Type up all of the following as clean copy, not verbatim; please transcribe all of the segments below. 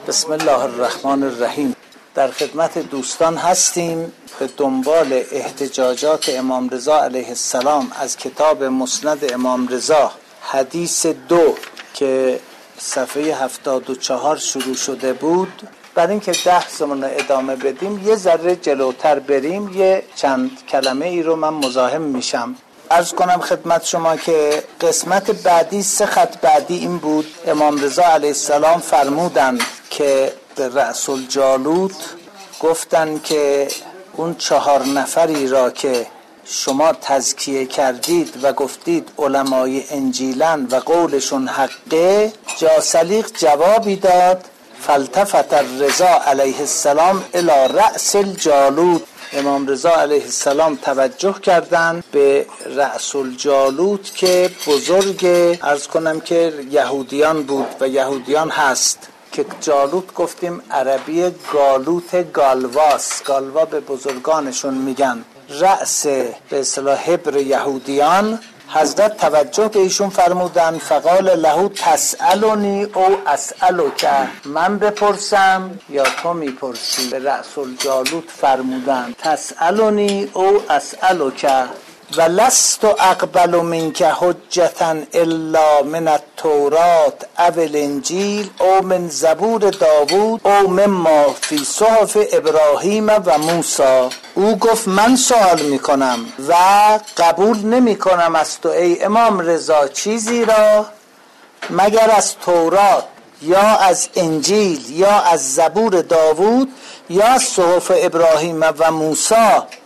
بسم الله الرحمن الرحیم. در خدمت دوستان هستیم به دنبال احتجاجات امام رضا علیه السلام از کتاب مسند امام رضا حدیث 2 که صفحه 74 شروع شده بود. برای اینکه بحثمون رو ادامه بدیم یه ذره جلوتر بریم، یه چند کلمه ای رو من مزاحم میشم. عرض کنم خدمت شما که قسمت بعدی، 3 خط بعدی این بود: امام رضا علیه السلام فرمودند که به رأس الجالوت گفتن که اون 4 نفری را که شما تزکیه کردید و گفتید علمای انجیلن و قولشون حقه، جاسلیق جوابی داد: فالتفت الرضا علیه السلام الی رأس الجالوت. امام رضا علیه السلام توجه کردند به رأس الجالوت که بزرگ، عرض کنم که یهودیان بود و یهودیان هست، که جالوت گفتیم عربی گالوت گالواس، گالوا به بزرگانشون میگن، رأس به اصطلاح حبر یهودیان. حضرت توجه به ایشون فرمودن: فقال له تسألنی او اسألک، من بپرسم یا تو میپرسی؟ به رأس الجالوت فرمودن تسألنی او اسألک و لست اقبل منک حجتا الا من التورات او الانجیل او من زبور داوود او مما فی صحف ابراهیم و موسی. او گفت من سوال میکنم و قبول نمیکنم از تو ای امام رضا چیزی را مگر از تورات یا از انجیل یا از زبور داوود یا از صحف ابراهیم و موسی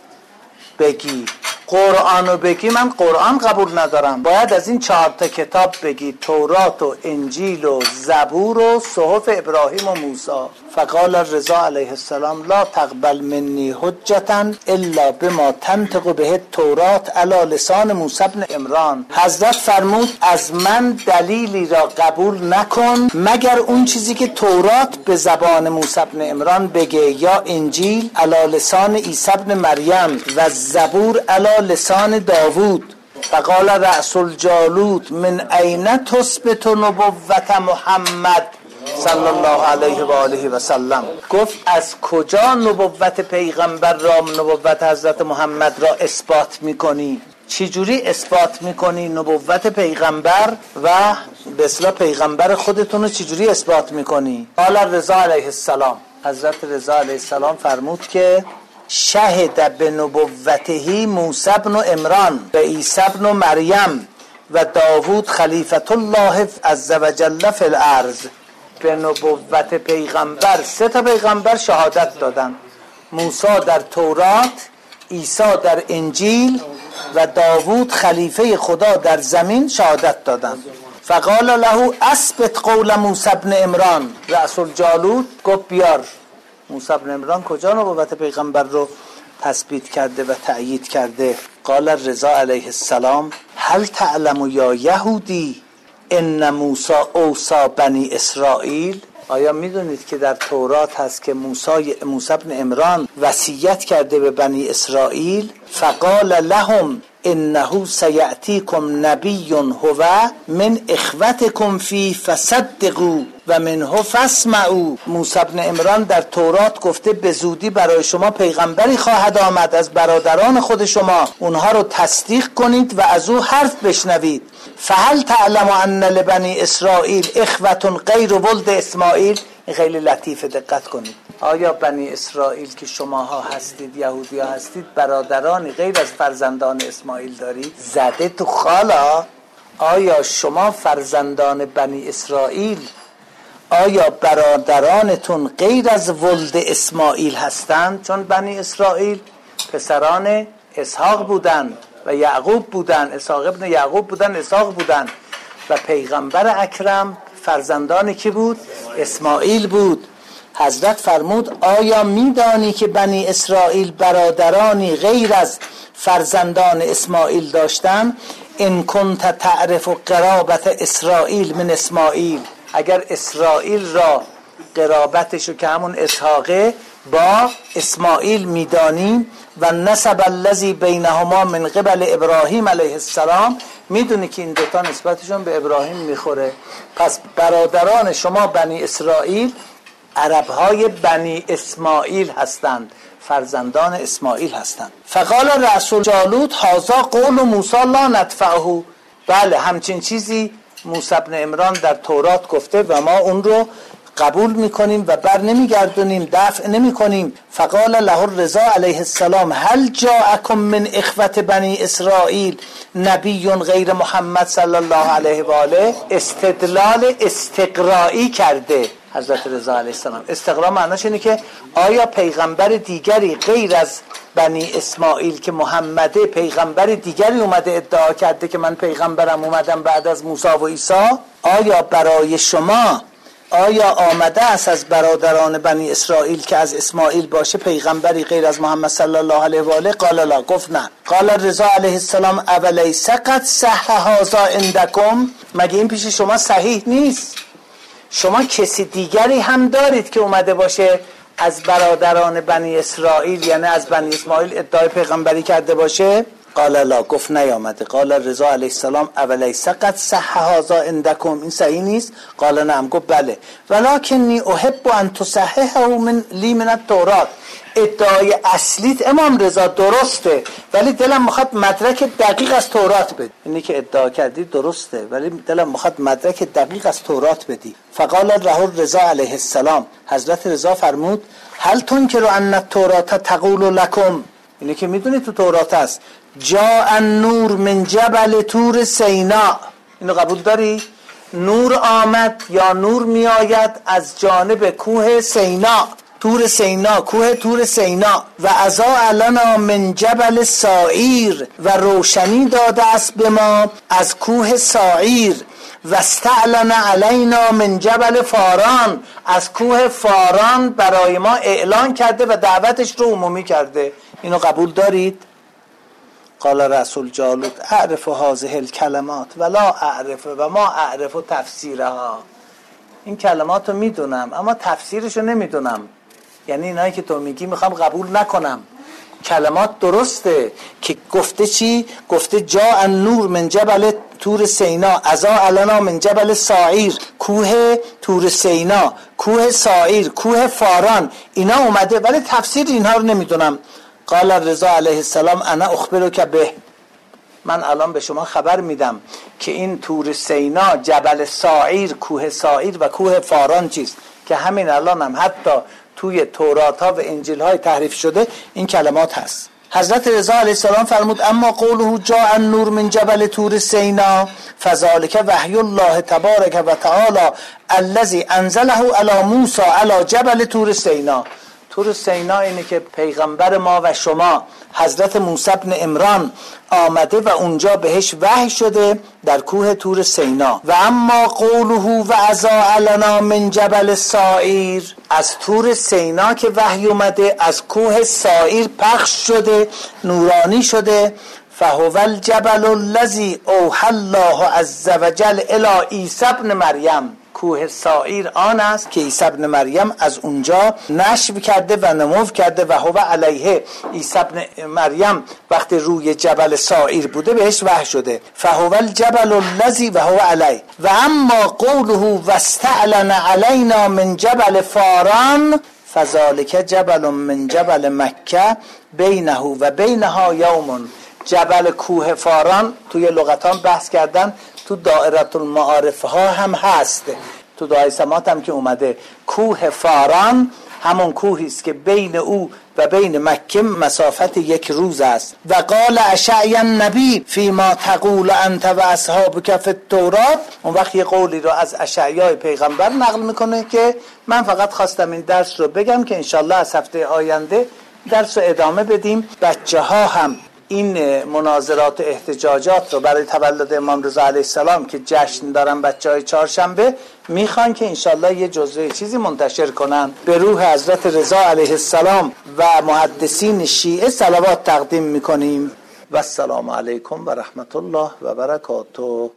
بگی. قرآنو بگی من قرآن قبول ندارم، باید از این 4 کتاب بگی: تورات و انجیل و زبور و صحف ابراهیم و موسی. فقال الرضا علیه السلام: لا تقبل منی حجتا الا بما تنطق به التورات علی لسان موسی بن عمران. حضرت فرمود از من دلیلی را قبول نکن مگر اون چیزی که تورات به زبان موسی بن عمران بگه، یا انجیل علی لسان عیسی بن مریم و زبور علی لسان داوود. فقال رأس الجالوت: من این تثبت نبوت محمد صلی الله علیه و آله و سلم. گفت از کجا نبوت پیغمبر را، نبوت حضرت محمد را اثبات میکنی؟ چجوری اثبات میکنی نبوت پیغمبر و به اصطلاح پیغمبر خودتون رو چجوری اثبات میکنی؟ قال رضا علیه السلام، حضرت رضا علیه السلام فرمود که شهد به نبوته موسی بن عمران و عیسی بن مریم و داوود خلیفت الله عز وجل فی الارض. به نبوت پیغمبر 3 پیغمبر شهادت دادن: موسی در تورات، عیسی در انجیل و داوود خلیفه خدا در زمین شهادت دادن. فقال له اثبت قول موسی بن عمران. رأس الجالوت گفت بیار موسی بن عمران کجا نبوت پیغمبر رو تثبیت کرده و تأیید کرده؟ قال رضا علیه السلام: هل تعلم یا یهودی ان موسی اوصی بنی اسرائیل؟ آیا میدونید که در تورات هست که موسی بن عمران وصیت کرده به بنی اسرائیل؟ فقال لهم انه سیأتیکم نبی هو من اخوتکم فی فصدقوا و منه فاسمعوا. موسی بن عمران در تورات گفته به زودی برای شما پیغمبری خواهد آمد از برادران خود شما، اونها رو تصدیق کنید و از او حرف بشنوید. فهل تعلم ان لبنی اسرائیل اخوة غیر ولد اسماعیل؟ این خیلی لطیفه، دقت کنید. آیا بنی اسرائیل که شماها هستید، یهودی ها هستید، برادرانی غیر از فرزندان اسماعیل دارید؟ زده تو خالا. آیا شما فرزندان بنی اسرائیل، آیا برادرانتون غیر از ولد اسماعیل هستند؟ چون بنی اسرائیل پسران اسحاق بودند و یعقوب بودند، اسحاق ابن یعقوب بودند، اسحاق بودند، و پیغمبر اکرم فرزندان کی بود؟ اسماعیل بود. حضرت فرمود آیا میدانی که بنی اسرائیل برادرانی غیر از فرزندان اسماعیل داشتن؟ ان کنت تعرف قرابت اسرائیل من اسماعیل، اگر اسرائیل را قرابتشو که همون اسحاقه با اسماعیل میدانیم و نسب الذی بینهما من قبل ابراهیم علیه السلام، میدونی که این دوتا نسبتشون به ابراهیم میخوره. پس برادران شما بنی اسرائیل عربهای بنی اسماعیل هستند، فرزندان اسماعیل هستند. فقال رسول جالوت هذا قول موسی لا ندفعه. بله همچین چیزی موسی بن عمران در تورات گفته و ما اون رو قبول میکنیم و بر نمیگردونیم، دفع نمیکنیم. فقال له الرضا علیه السلام هل جاءکم من اخوة بنی اسرائیل نبی غیر محمد صلی الله علیه و آله. استدلال استقرائی کرده حضرت رضا علیه السلام. استقرا معناش اینه که آیا پیغمبر دیگری غیر از بنی اسماعیل که محمده، پیغمبر دیگری اومده ادعا کرده که من پیغمبرم اومدم بعد از موسی و عیسی؟ آیا برای شما آمده است از برادران بنی اسرائیل که از اسماعیل باشه پیغمبری غیر از محمد صلی الله علیه و آله؟ قال لا. گفت نه. قال رضا علیه السلام اولیس قد صح هذا عندکم. مگه این پیش شما صحیح نیست؟ شما کسی دیگری هم دارید که اومده باشه از برادران بنی اسرائیل یعنی از بنی اسماعیل ادعای پیغمبری کرده باشه؟ قال لا. گفت نیامده. قال رضا علیه السلام اولیس قد صح هذا عندکم. این صحیح نیست؟ قال نعم. گفت بله. ولکنی احب ان تصححه لی من التورات. ادعای اصلیت امام رضا درسته ولی دلم میخواد مدرک دقیق از تورات بدی. اینی که ادعا کردی درسته ولی دلم میخواد مدرک دقیق از تورات بدی. فقال له رضا علیه السلام. حضرت رضا فرمود هل تنکر ان التورات تقول لكم. اینی که میدونی تو تورات هست جاء النور من جبل طور سینا. اینو قبول داری؟ نور آمد یا نور می آید از جانب کوه سینا. طور سینا، کوه طور سینا. و اضاء لنا من جبل ساعیر. و روشنی داده است به ما از کوه ساعیر. و استعلن علینا من جبل فاران. از کوه فاران برای ما اعلان کرده و دعوتش رو عمومی کرده. اینو قبول دارید؟ قال رسول جالوت اعرف هذه الکلمات ولا اعرف و ما اعرف تفسیرها. این کلمات رو میدونم اما تفسیرش رو نمیدونم. یعنی اینایی که تو میگی میخوام قبول نکنم. کلمات درسته که گفته چی؟ گفته جاء النور من جبل طور سینا اضاء لنا من جبل ساعیر. کوه طور سینا، کوه ساعیر، کوه فاران اینا اومده ولی تفسیر اینها رو نمیدونم. قال رضا علیه السلام انا اخبرک به. من الان به شما خبر میدم که این طور سینا، جبل ساعیر، کوه ساعیر و کوه فاران چیست که همین الان هم حتی توی تورات ها و انجیل های تحریف شده این کلمات هست. حضرت رضا علیه السلام فرمود اما قوله جاء النور من جبل طور سینا فذلک وحی الله تبارک و تعالی الذی انزله علی موسی علی جبل طور سینا. طور سینا اینه که پیغمبر ما و شما حضرت موسی بن عمران آمده و اونجا بهش وحی شده در کوه طور سینا. و اما قوله و اضاء لنا من جبل ساعیر. از طور سینا که وحی اومده از کوه ساعیر پخش شده، نورانی شده. فهو الجبل الذی اوحى الله عز وجل الی عیسی ابن مریم. کوه ساعیر آن است که عیسی ابن مریم از اونجا نشو کرده و نمو کرده و هو علیه. عیسی ابن مریم وقتی روی جبل ساعیر بوده بهش وحی شده. فهو الجبل الذی و هو علیه. و اما قوله واستعلن علینا من جبل فاران فذلک جبل من جبل مکه بینه و بینها یوم. جبل کوه فاران توی لغتان بحث کردن، تو دائره المعارف ها هم هست، تو دعای سمات هم که اومده. کوه فاران همون کوهی است که بین او و بین مکه مسافت یک روز است. و قال اشعی النبی فیما تقول انت و اصحابک فی التورات. اون وقت یه قولی رو از اشعیای پیغمبر نقل میکنه که من فقط خواستم این درس رو بگم که انشالله از هفته آینده درس رو ادامه بدیم. بچه ها هم این مناظرات و احتجاجات رو برای تولد امام رضا علیه السلام که جشن دارن بچهای چهارشنبه میخوان که انشالله یه جزوه چیزی منتشر کنن به روح حضرت رضا علیه السلام و محدثین شیعه صلوات تقدیم میکنیم. و السلام علیکم و رحمت الله و برکاته.